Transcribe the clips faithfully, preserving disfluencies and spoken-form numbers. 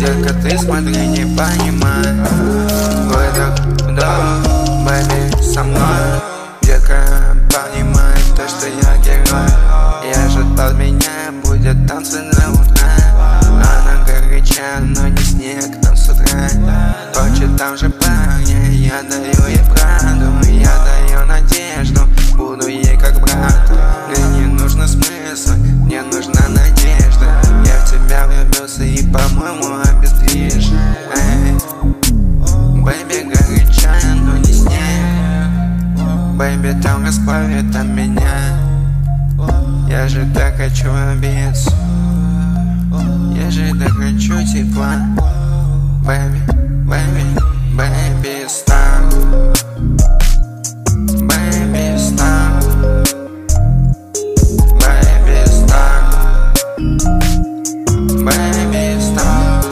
Детка, ты смотри, не понимай. Выдох, вдох, бэби, со мной. Детка, понимай то, что я герой. Я же от меня будет танцы до утра. Она горяча, но не снег, там с утра. Хочет там же парня, я даю ей правду. Я даю надежду, буду ей как брату. Мне не нужно смысл, мне нужна надежда. Я в тебя влюбился и, по-моему, обездвижен. Бэйби горяча, но не снег. Бэйби там расплавит от меня. Я же так хочу обидеться. Я же так хочу тепла. Бэйби, бэйби, бэйби, стар. Бэйби, стар. Бэйби, стар. Бэйби, стар.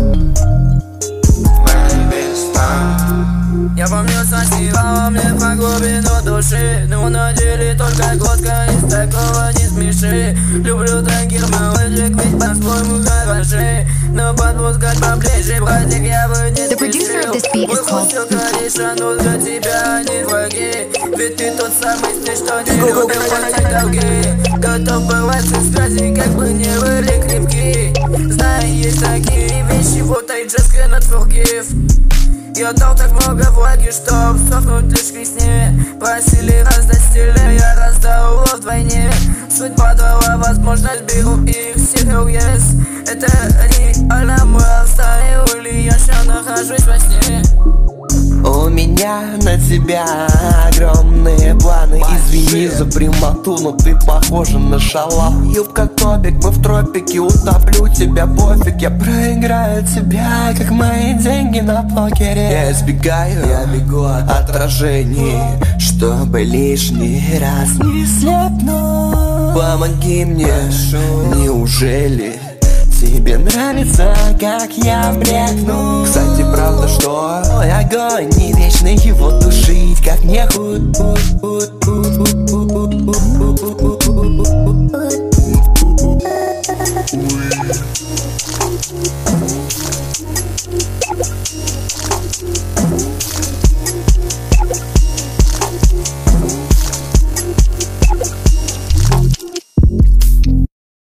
Бэйби, стар. Я помню, сосила мне по глубину души, но на деле только глотка, из такого не смеши. Люблю таких малышек, ведь по-своему хороши. Но подпускать поближе, братик, я бы не спешил. Выход все конечно, но для тебя они враги. Ведь ты тот самый стиль, что не любил платить долги. Готов бывать в связи, как бы не были крепки. Знаю, есть такие вещи, вот I just cannot forgive. Я дал так много влаги, чтоб сохнуть лишь к весне. Просили раздать стиля, я раздал его вдвойне. Судьба дала возможность, беру их всех, oh yes. Это реально мы оставили, я сейчас нахожусь во сне. У меня на тебя огромные планы. Извини за прямоту, но ты похожа на шалав. Юбка топик, мы в тропике, утоплю тебя, пофиг. Я проиграю тебя, как мои деньги на покере. Я избегаю, я бегу от отражений, чтобы лишний раз не слепнуть. Помоги мне, неужели тебе нравится, как я блекну? Кстати, правда, что мой огонь не вечный, его тушить как не худ.